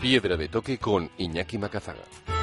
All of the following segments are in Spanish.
Piedra de Toque con Iñaki Macazaga.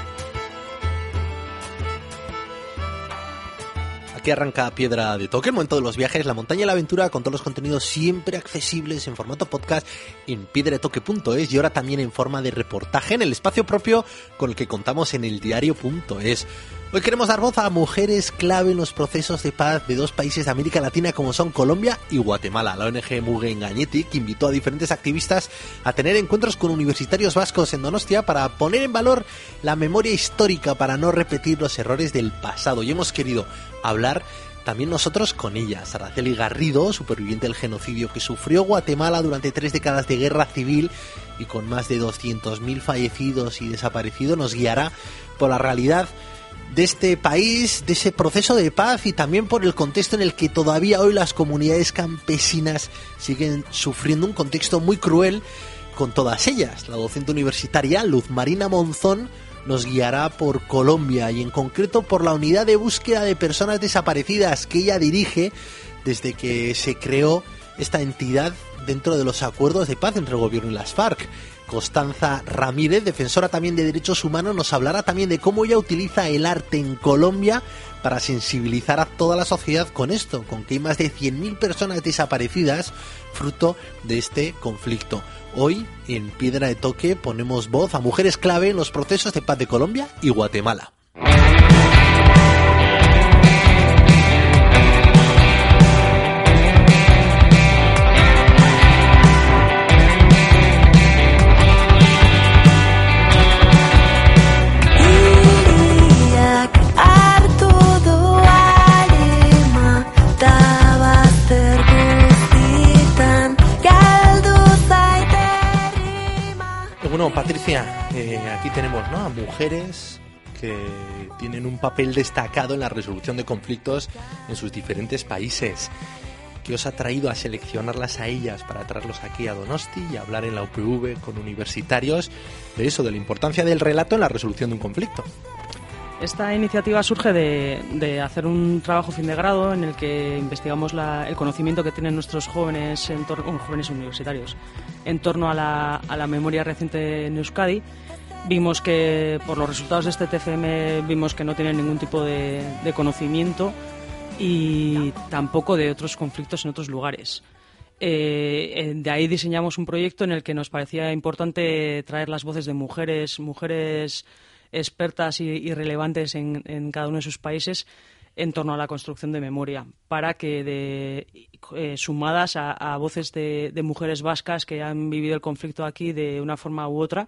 Aquí arranca Piedra de Toque, el momento de los viajes, la montaña y la aventura, con todos los contenidos siempre accesibles en formato podcast en piedradetoque.es y ahora también en forma de reportaje en el espacio propio con el que contamos en eldiario.es. Hoy queremos dar voz a mujeres clave en los procesos de paz de dos países de América Latina como son Colombia y Guatemala. La ONG Mugen Gainetik invitó a diferentes activistas a tener encuentros con universitarios vascos en Donostia para poner en valor la memoria histórica para no repetir los errores del pasado. Y hemos querido hablar también nosotros con ellas. Araceli Garrido, superviviente del genocidio que sufrió Guatemala durante 3 décadas de guerra civil y con más de 200.000 fallecidos y desaparecidos, nos guiará por la realidad de este país, de ese proceso de paz y también por el contexto en el que todavía hoy las comunidades campesinas siguen sufriendo un contexto muy cruel con todas ellas. La docente universitaria Luz Marina Monzón nos guiará por Colombia y en concreto por la unidad de búsqueda de personas desaparecidas que ella dirige desde que se creó esta entidad dentro de los acuerdos de paz entre el gobierno y las FARC. Constanza Ramírez, defensora también de derechos humanos, nos hablará también de cómo ella utiliza el arte en Colombia para sensibilizar a toda la sociedad con esto, con que hay más de 100.000 personas desaparecidas fruto de este conflicto. Hoy, en Piedra de Toque, ponemos voz a mujeres clave en los procesos de paz de Colombia y Guatemala. Bueno, Patricia, aquí tenemos, ¿no?, a mujeres que tienen un papel destacado en la resolución de conflictos en sus diferentes países. ¿Qué os ha traído a seleccionarlas a ellas para traerlos aquí a Donosti y hablar en la UPV con universitarios de eso, de la importancia del relato en la resolución de un conflicto? Esta iniciativa surge de hacer un trabajo fin de grado en el que investigamos el conocimiento que tienen nuestros jóvenes, jóvenes universitarios, en torno a la memoria reciente en Euskadi. Vimos que, por los resultados de este TFM, vimos que no tienen ningún tipo de conocimiento y tampoco de otros conflictos en otros lugares. De ahí diseñamos un proyecto en el que nos parecía importante traer las voces de mujeres expertas y relevantes en cada uno de sus países en torno a la construcción de memoria, para que sumadas a voces de mujeres vascas que han vivido el conflicto aquí de una forma u otra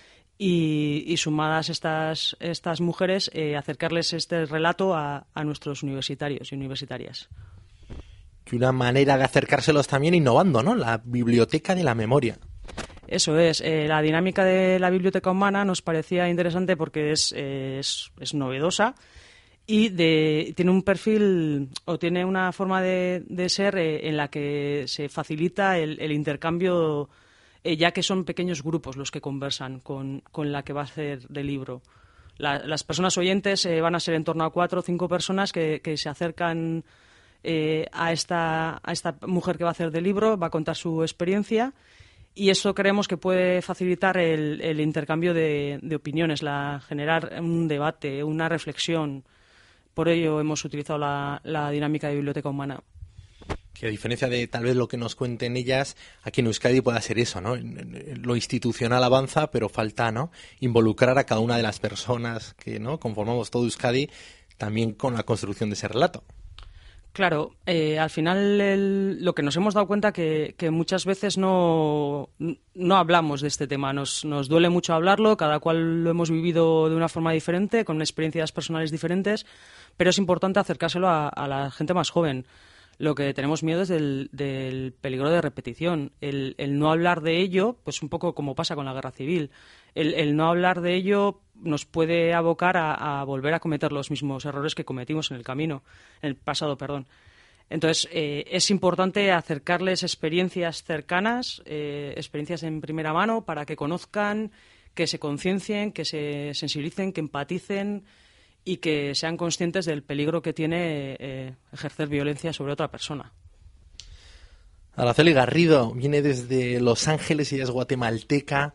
y sumadas estas mujeres, acercarles este relato a nuestros universitarios y universitarias. Que una manera de acercárselos también innovando, ¿no? La biblioteca de la memoria. Eso es, la dinámica de la biblioteca humana nos parecía interesante porque es novedosa y tiene un perfil o tiene una forma de ser en la que se facilita el intercambio, ya que son pequeños grupos los que conversan con la que va a hacer del libro. Las personas oyentes van a ser en torno a 4 o 5 personas que se acercan a esta mujer que va a hacer del libro, va a contar su experiencia. Y eso creemos que puede facilitar el intercambio de opiniones, generar un debate, una reflexión. Por ello hemos utilizado la dinámica de biblioteca humana. Que a diferencia de tal vez lo que nos cuenten ellas, aquí en Euskadi pueda ser eso, ¿no? Lo institucional avanza, pero falta, ¿no?, involucrar a cada una de las personas que, ¿no?, conformamos todo Euskadi también con la construcción de ese relato. Claro, al final lo que nos hemos dado cuenta que muchas veces no hablamos de este tema. Nos duele mucho hablarlo, cada cual lo hemos vivido de una forma diferente, con experiencias personales diferentes, pero es importante acercárselo a la gente más joven. Lo que tenemos miedo es del peligro de repetición. El no hablar de ello, pues un poco como pasa con la guerra civil. El no hablar de ello nos puede abocar a volver a cometer los mismos errores que cometimos en el pasado. Entonces, es importante acercarles experiencias cercanas, experiencias en primera mano, para que conozcan, que se conciencien, que se sensibilicen, que empaticen y que sean conscientes del peligro que tiene ejercer violencia sobre otra persona. Araceli Garrido viene desde Los Ángeles, ella es guatemalteca.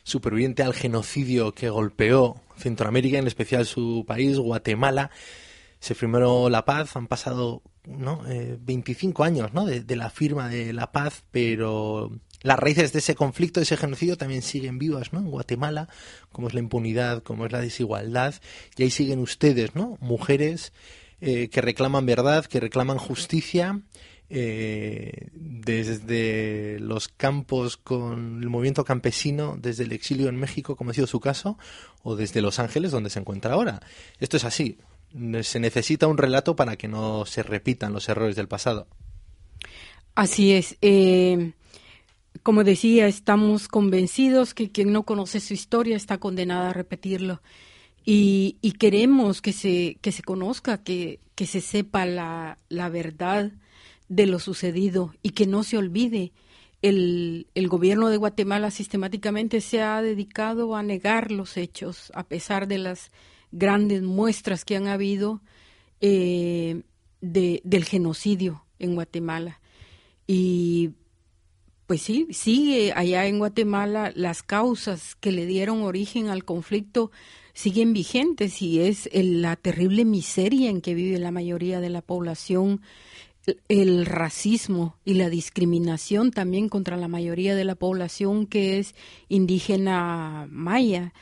superviviente al genocidio que golpeó Centroamérica, en especial su país, Guatemala. Se firmó la paz, han pasado 25 años, ¿no? de la firma de la paz, pero las raíces de ese conflicto, de ese genocidio, también siguen vivas, ¿no? En Guatemala, como es la impunidad, como es la desigualdad, y ahí siguen ustedes, ¿no? Mujeres que reclaman verdad, que reclaman justicia, desde los campos con el movimiento campesino, desde el exilio en México, como ha sido su caso, o desde Los Ángeles, donde se encuentra ahora. Esto es así. Se necesita un relato para que no se repitan los errores del pasado. Así es. Como decía, estamos convencidos que quien no conoce su historia está condenada a repetirlo. Y queremos que se conozca, que se sepa la verdad de lo sucedido y que no se olvide. El gobierno de Guatemala sistemáticamente se ha dedicado a negar los hechos, a pesar de las grandes muestras que han habido del genocidio en Guatemala. Y pues sí, sigue allá en Guatemala, las causas que le dieron origen al conflicto siguen vigentes, y es la terrible miseria en que vive la mayoría de la población, el racismo y la discriminación también contra la mayoría de la población que es indígena maya,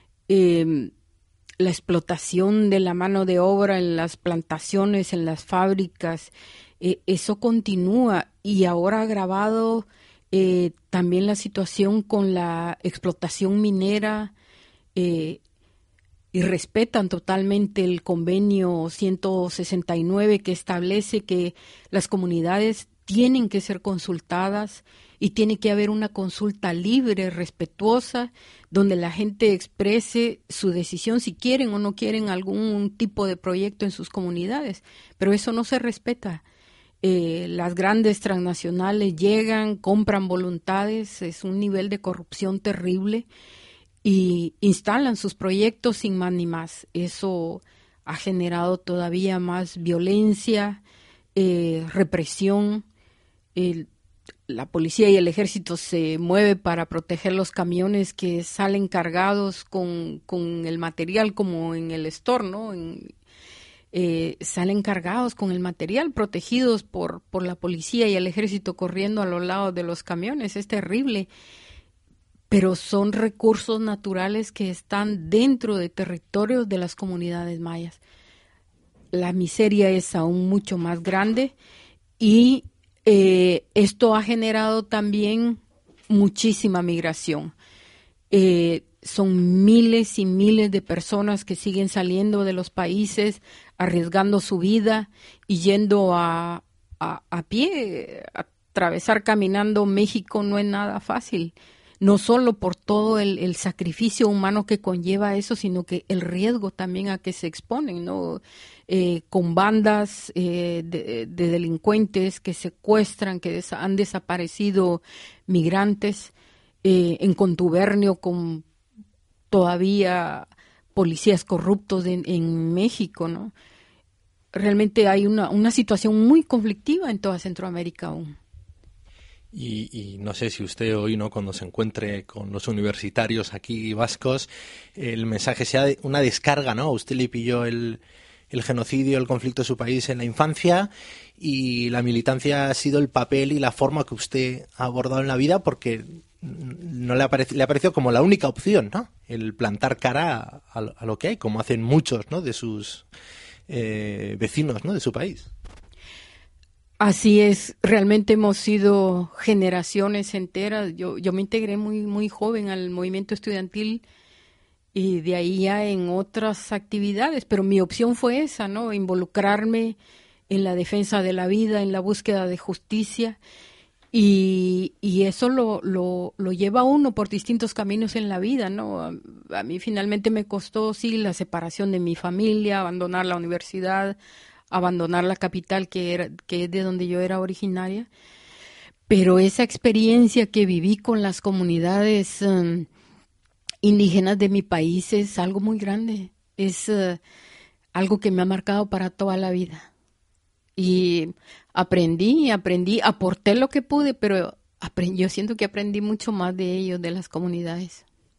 la explotación de la mano de obra en las plantaciones, en las fábricas, eso continúa, y ahora agravado también la situación con la explotación minera, y respetan totalmente el convenio 169 que establece que las comunidades tienen que ser consultadas y tiene que haber una consulta libre, respetuosa, donde la gente exprese su decisión si quieren o no quieren algún tipo de proyecto en sus comunidades. Pero eso no se respeta. Las grandes transnacionales llegan, compran voluntades, es un nivel de corrupción terrible, y instalan sus proyectos sin más ni más. Eso ha generado todavía más violencia, represión. La policía y el ejército se mueve para proteger los camiones que salen cargados con el material, como en el store, ¿no? Salen cargados con el material, protegidos por la policía y el ejército corriendo a los lados de los camiones. Es terrible. Pero son recursos naturales que están dentro de territorios de las comunidades mayas. La miseria es aún mucho más grande, y esto ha generado también muchísima migración. Son miles y miles de personas que siguen saliendo de los países, arriesgando su vida y yendo a pie. Atravesar caminando México no es nada fácil. No solo por todo el sacrificio humano que conlleva eso, sino que el riesgo también a que se exponen, ¿no? Con bandas de delincuentes que secuestran, que han desaparecido migrantes, en contubernio con todavía policías corruptos en México, ¿no? Realmente hay una situación muy conflictiva en toda Centroamérica aún. Y no sé si usted hoy, ¿no?, cuando se encuentre con los universitarios aquí vascos, el mensaje sea una descarga, ¿no? Usted le pilló el genocidio, el conflicto de su país en la infancia, y la militancia ha sido el papel y la forma que usted ha abordado en la vida, porque no le ha parecido como la única opción, ¿no? El plantar cara a lo que hay, como hacen muchos, ¿no?, de sus vecinos, ¿no?, de su país. Así es, realmente hemos sido generaciones enteras. Yo me integré muy joven al movimiento estudiantil y de ahí ya en otras actividades, pero mi opción fue esa, ¿no? Involucrarme en la defensa de la vida, en la búsqueda de justicia, y eso lo lleva a uno por distintos caminos en la vida, ¿no? A mí finalmente me costó, sí, la separación de mi familia, abandonar la universidad, abandonar la capital que es de donde yo era originaria, pero esa experiencia que viví con las comunidades indígenas de mi país es algo muy grande, es algo que me ha marcado para toda la vida. Y aprendí, aporté lo que pude, pero yo siento que aprendí mucho más de ellos, de las comunidades.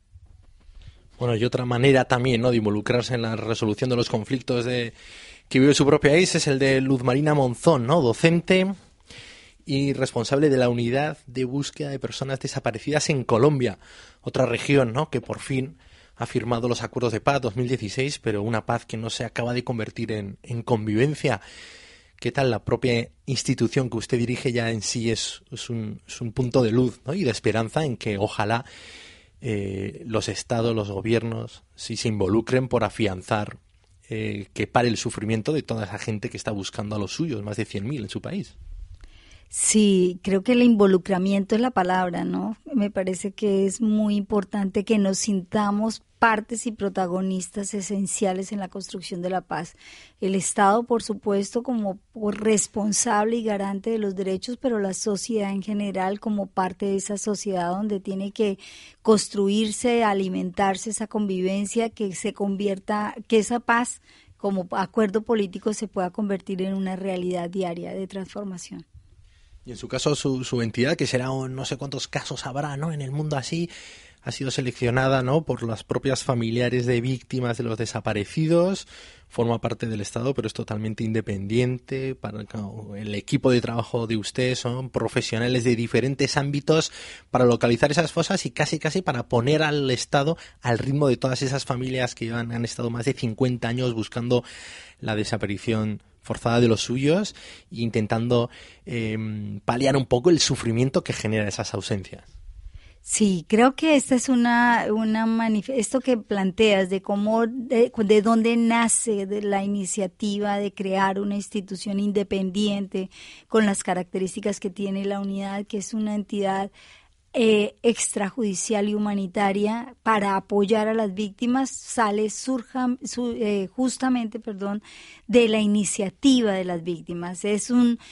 Bueno, y otra manera también, ¿no?, de involucrarse en la resolución de los conflictos que vive su propio país es el de Luz Marina Monzón, ¿no?, docente y responsable de la unidad de búsqueda de personas desaparecidas en Colombia, otra región, ¿no?, que por fin ha firmado los acuerdos de paz 2016, pero una paz que no se acaba de convertir en convivencia. ¿Qué tal la propia institución que usted dirige ya en sí es un punto de luz, ¿no?, y de esperanza en que ojalá los estados, los gobiernos, sí se involucren por afianzar que pare el sufrimiento de toda esa gente que está buscando a los suyos, más de 100.000 en su país? Sí, creo que el involucramiento es la palabra, ¿no? Me parece que es muy importante que nos sintamos partes y protagonistas esenciales en la construcción de la paz. El Estado, por supuesto, como responsable y garante de los derechos, pero la sociedad en general como parte de esa sociedad donde tiene que construirse, alimentarse esa convivencia, que se convierta, que esa paz como acuerdo político se pueda convertir en una realidad diaria de transformación. Y en su caso, su entidad, que será, no sé cuántos casos habrá, ¿no?, en el mundo así, ha sido seleccionada, ¿no?, por las propias familiares de víctimas de los desaparecidos, forma parte del Estado, pero es totalmente independiente. Para el equipo de trabajo de usted son profesionales de diferentes ámbitos para localizar esas fosas y casi para poner al Estado al ritmo de todas esas familias que han estado más de 50 años buscando la desaparición forzada de los suyos e intentando paliar un poco el sufrimiento que genera esas ausencias. Sí, creo que esta es esto que planteas de cómo, de dónde nace de la iniciativa de crear una institución independiente con las características que tiene la unidad, que es una entidad extrajudicial y humanitaria para apoyar a las víctimas, justamente de la iniciativa de las víctimas. Es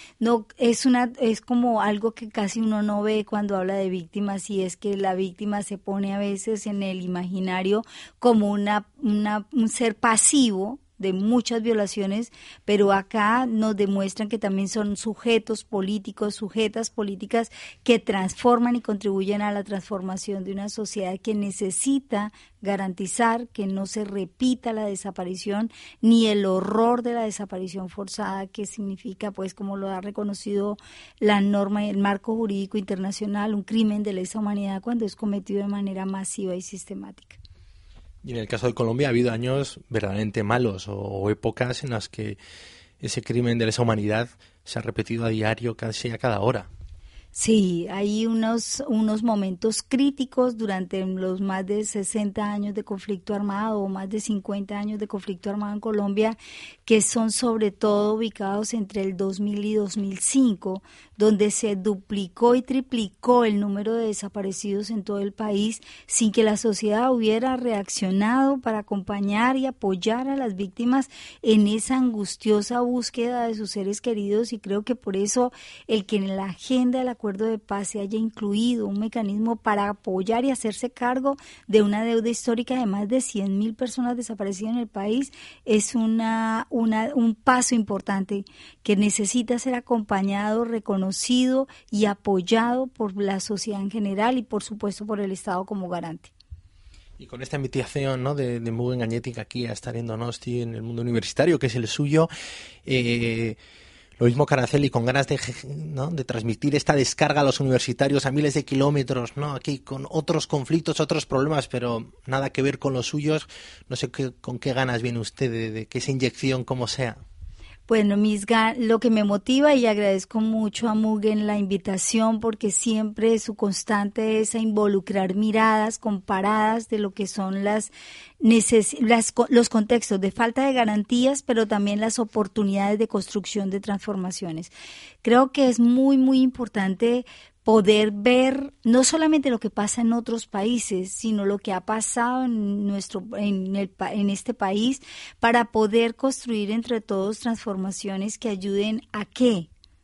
como algo que casi uno no ve cuando habla de víctimas, y es que la víctima se pone a veces en el imaginario como un ser pasivo de muchas violaciones, pero acá nos demuestran que también son sujetos políticos, sujetas políticas que transforman y contribuyen a la transformación de una sociedad que necesita garantizar que no se repita la desaparición ni el horror de la desaparición forzada, que significa, pues, como lo ha reconocido la norma y el marco jurídico internacional, un crimen de lesa humanidad cuando es cometido de manera masiva y sistemática. Y en el caso de Colombia ha habido años verdaderamente malos o épocas en las que ese crimen de lesa humanidad se ha repetido a diario, casi a cada hora. Sí, hay unos momentos críticos durante los más de 60 años de conflicto armado o más de 50 años de conflicto armado en Colombia, que son sobre todo ubicados entre el 2000 y 2005, donde se duplicó y triplicó el número de desaparecidos en todo el país sin que la sociedad hubiera reaccionado para acompañar y apoyar a las víctimas en esa angustiosa búsqueda de sus seres queridos. Y creo que por eso el que en la agenda del acuerdo de paz se haya incluido un mecanismo para apoyar y hacerse cargo de una deuda histórica de más de 100.000 personas desaparecidas en el país es un paso importante que necesita ser acompañado, reconocido y apoyado por la sociedad en general y por supuesto por el Estado como garante. Y con esta invitación, ¿no?, de Mugen Gainetik aquí a estar en Donosti, en el mundo universitario, que es el suyo, lo mismo Caraceli, con ganas de transmitir esta descarga a los universitarios a miles de kilómetros, ¿no?, aquí con otros conflictos, otros problemas, pero nada que ver con los suyos. No sé con qué ganas viene usted de que esa inyección, como sea. Bueno, lo que me motiva, y agradezco mucho a Mugen la invitación, porque siempre su constante es a involucrar miradas comparadas de lo que son los contextos de falta de garantías, pero también las oportunidades de construcción de transformaciones. Creo que es muy, muy importante poder ver no solamente lo que pasa en otros países, sino lo que ha pasado en este país, para poder construir entre todos transformaciones que ayuden a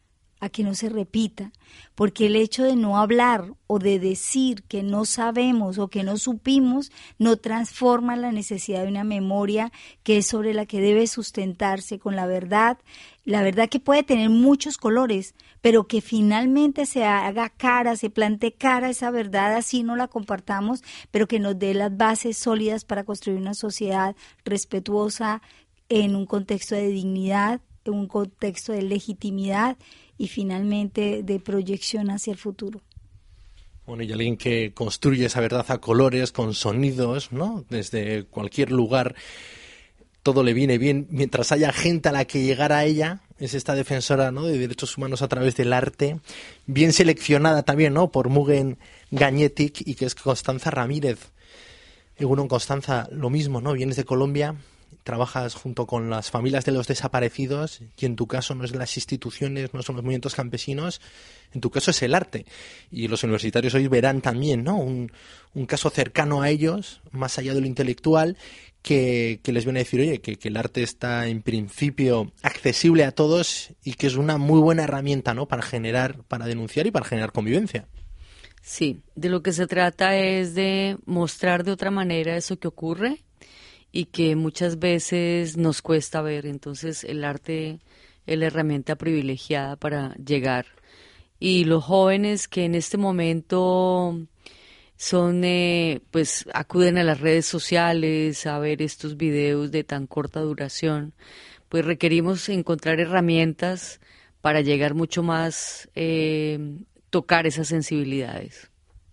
a que no se repita, porque el hecho de no hablar o de decir que no sabemos o que no supimos no transforma la necesidad de una memoria que es sobre la que debe sustentarse con la verdad que puede tener muchos colores, pero que finalmente se haga cara, se plante cara a esa verdad, así no la compartamos, pero que nos dé las bases sólidas para construir una sociedad respetuosa en un contexto de dignidad, en un contexto de legitimidad y finalmente de proyección hacia el futuro. Bueno, y alguien que construye esa verdad a colores, con sonidos, ¿no? Desde cualquier lugar, todo le viene bien, mientras haya gente a la que llegar a ella, es esta defensora, ¿no?, de derechos humanos a través del arte, bien seleccionada también, ¿no?, por Mugen Gagnetic, y que es Constanza Ramírez. Bueno, Constanza, lo mismo, ¿no? Vienes de Colombia, trabajas junto con las familias de los desaparecidos, y en tu caso no es las instituciones, no son los movimientos campesinos, en tu caso es el arte. Y los universitarios hoy verán también, ¿no?, un caso cercano a ellos, más allá de lo intelectual, que les viene a decir, oye, que el arte está en principio accesible a todos y que es una muy buena herramienta, ¿no?, para denunciar y para generar convivencia. Sí, de lo que se trata es de mostrar de otra manera eso que ocurre y que muchas veces nos cuesta ver. Entonces el arte es la herramienta privilegiada para llegar. Y los jóvenes que en este momento son, pues acuden a las redes sociales a ver estos videos de tan corta duración, pues requerimos encontrar herramientas para llegar mucho más, tocar esas sensibilidades.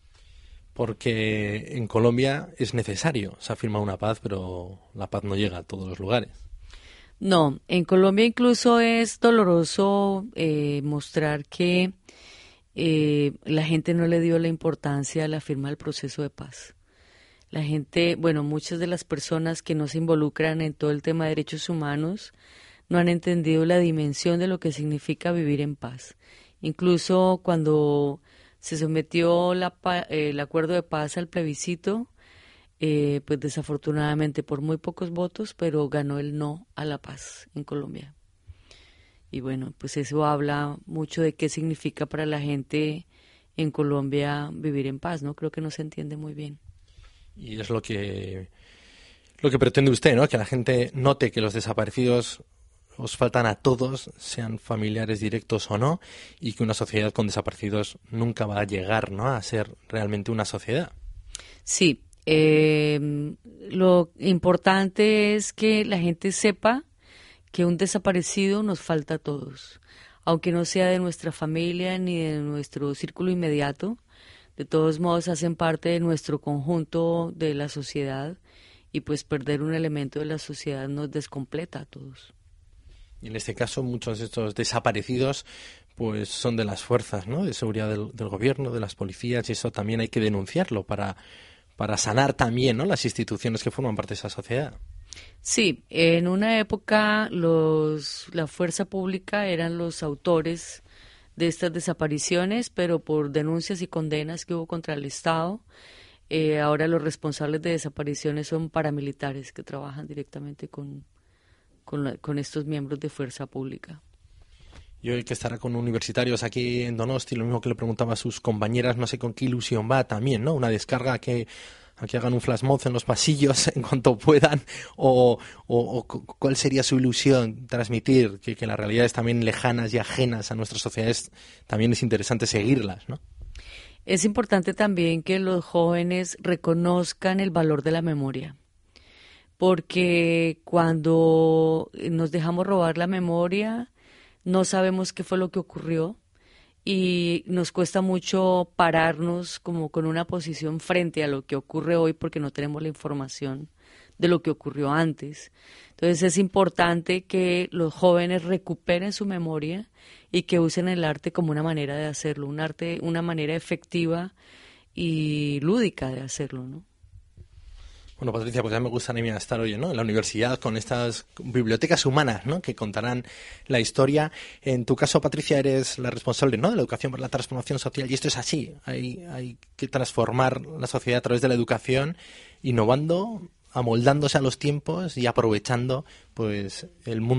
Porque en Colombia es necesario, se ha firmado una paz, pero la paz no llega a todos los lugares. No, en Colombia incluso es doloroso mostrar que la gente no le dio la importancia a la firma del proceso de paz. La gente, bueno, muchas de las personas que no se involucran en todo el tema de derechos humanos no han entendido la dimensión de lo que significa vivir en paz. Incluso cuando se sometió el acuerdo de paz al plebiscito, pues desafortunadamente por muy pocos votos, pero ganó el no a la paz en Colombia. Y bueno, pues eso habla mucho de qué significa para la gente en Colombia vivir en paz, ¿no? Creo que no se entiende muy bien. Y es lo que pretende usted, ¿no?, que la gente note que los desaparecidos os faltan a todos, sean familiares directos o no, y que una sociedad con desaparecidos nunca va a llegar, ¿no?, a ser realmente una sociedad. Sí, lo importante es que la gente sepa que un desaparecido nos falta a todos, aunque no sea de nuestra familia ni de nuestro círculo inmediato. De todos modos hacen parte de nuestro conjunto de la sociedad, y pues perder un elemento de la sociedad nos descompleta a todos. Y en este caso muchos de estos desaparecidos pues son de las fuerzas, ¿no?, de seguridad del gobierno, de las policías, y eso también hay que denunciarlo para sanar también, ¿no?, las instituciones que forman parte de esa sociedad. Sí, en una época la fuerza pública eran los autores de estas desapariciones, pero por denuncias y condenas que hubo contra el Estado, ahora los responsables de desapariciones son paramilitares que trabajan directamente con estos miembros de fuerza pública. Y hoy que estará con universitarios aquí en Donosti, lo mismo que le preguntaba a sus compañeras, no sé con qué ilusión va también, ¿no? Una descarga a que hagan un flash mob en los pasillos en cuanto puedan, o cuál sería su ilusión, transmitir que las realidades también lejanas y ajenas a nuestras sociedades también es interesante seguirlas, ¿no? Es importante también que los jóvenes reconozcan el valor de la memoria, porque cuando nos dejamos robar la memoria no sabemos qué fue lo que ocurrió y nos cuesta mucho pararnos como con una posición frente a lo que ocurre hoy porque no tenemos la información de lo que ocurrió antes. Entonces es importante que los jóvenes recuperen su memoria y que usen el arte como una manera de hacerlo, una manera efectiva y lúdica de hacerlo, ¿no? Bueno, Patricia, pues ya me gustaría estar hoy, ¿no?, en la universidad con estas bibliotecas humanas, ¿no?, que contarán la historia. En tu caso, Patricia, eres la responsable, ¿no?, de la educación para la transformación social, y esto es así. Hay que transformar la sociedad a través de la educación, innovando, amoldándose a los tiempos y aprovechando pues el mundo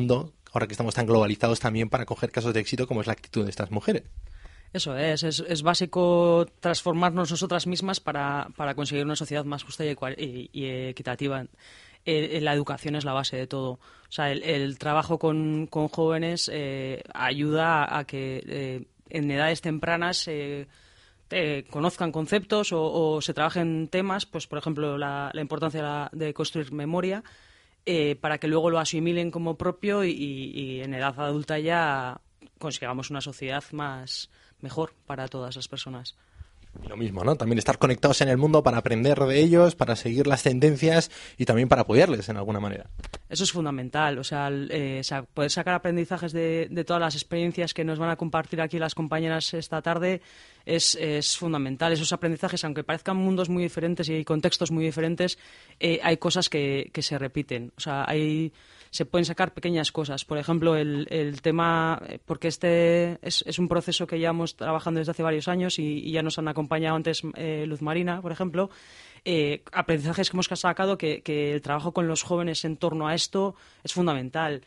ahora que estamos tan globalizados también, para coger casos de éxito como es la actitud de estas mujeres. Eso es básico transformarnos nosotras mismas para conseguir una sociedad más justa y equitativa. La educación es la base de todo. O sea, el trabajo con jóvenes ayuda a que en edades tempranas conozcan conceptos o se trabajen temas, pues por ejemplo la importancia de construir memoria, para que luego lo asimilen como propio y en edad adulta ya consigamos una sociedad mejor para todas las personas. Y lo mismo, ¿no? También estar conectados en el mundo para aprender de ellos, para seguir las tendencias y también para apoyarles en alguna manera. Eso es fundamental, o sea, poder sacar aprendizajes de todas las experiencias que nos van a compartir aquí las compañeras esta tarde es fundamental. Esos aprendizajes, aunque parezcan mundos muy diferentes y contextos muy diferentes, hay cosas que se repiten. O sea, se pueden sacar pequeñas cosas. Por ejemplo, el tema, porque este es un proceso que llevamos trabajando desde hace varios años y ya nos han acompañado antes Luz Marina, por ejemplo, aprendizajes que hemos sacado que el trabajo con los jóvenes en torno a esto es fundamental.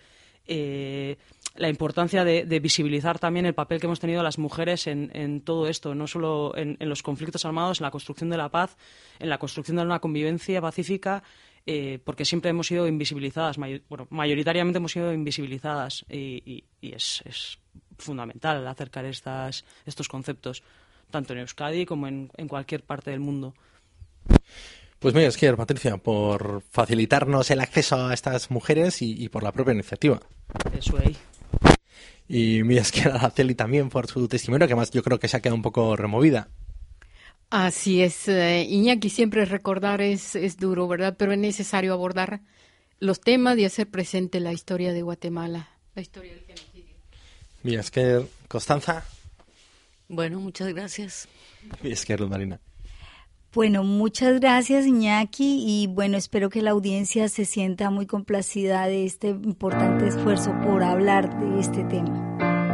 La importancia de visibilizar también el papel que hemos tenido las mujeres en todo esto, no solo en los conflictos armados, en la construcción de la paz, en la construcción de una convivencia pacífica, porque siempre hemos sido invisibilizadas, mayoritariamente hemos sido invisibilizadas y es fundamental acercar estos conceptos, tanto en Euskadi como en cualquier parte del mundo. Pues mira, Esker, Patricia, por facilitarnos el acceso a estas mujeres y por la propia iniciativa. Eso ahí. Y mira, Esker, Araceli también por su testimonio, que además yo creo que se ha quedado un poco removida. Así es, Iñaki, siempre recordar es duro, ¿verdad? Pero es necesario abordar los temas y hacer presente la historia de Guatemala, la historia del genocidio. Mira, Esker, Constanza. Bueno, muchas gracias. Mira, Esker, Luz Marina. Bueno, muchas gracias, Iñaki, y bueno, espero que la audiencia se sienta muy complacida de este importante esfuerzo por hablar de este tema.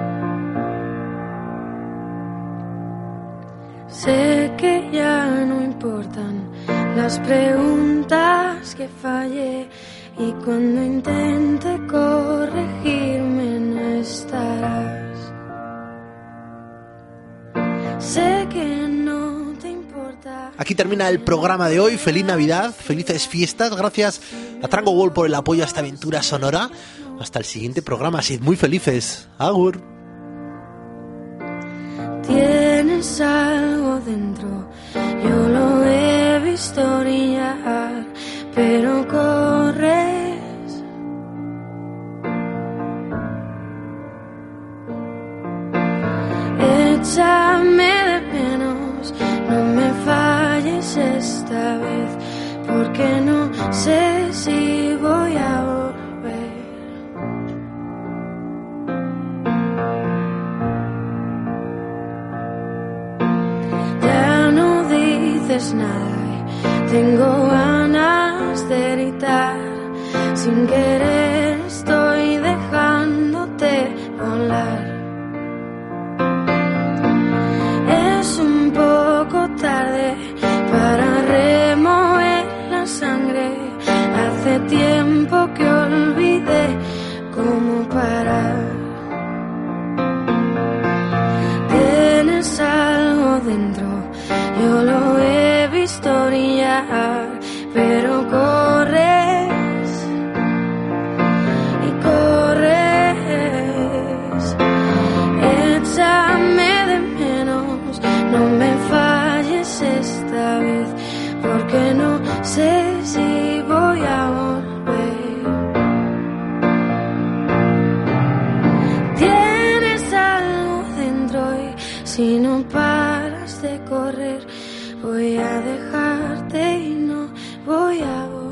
Sé que ya no importan las preguntas que fallé y cuando intente corregirme no estarás. Sé que no te importa. Aquí termina el programa de hoy. Feliz Navidad, felices fiestas. Gracias a Trango World por el apoyo a esta aventura sonora. Hasta el siguiente programa. Sed muy felices. Agur. Tienes algo dentro, yo lo he visto brillar, pero corres. Échame de menos, no me falles esta vez, porque no sé si voy a volver. Nada, tengo ganas de gritar, sin querer estoy dejándote volar. Es un poco tarde para remover la sangre, hace tiempo que olvidé cómo parar. Tienes algo dentro, yo lo he visto brillar, pero corres y corres. Échame de menos, no me falles esta vez, porque no sé si voy a volver. Tienes algo dentro y si no paras de correr, voy a dejarte y no voy a volver.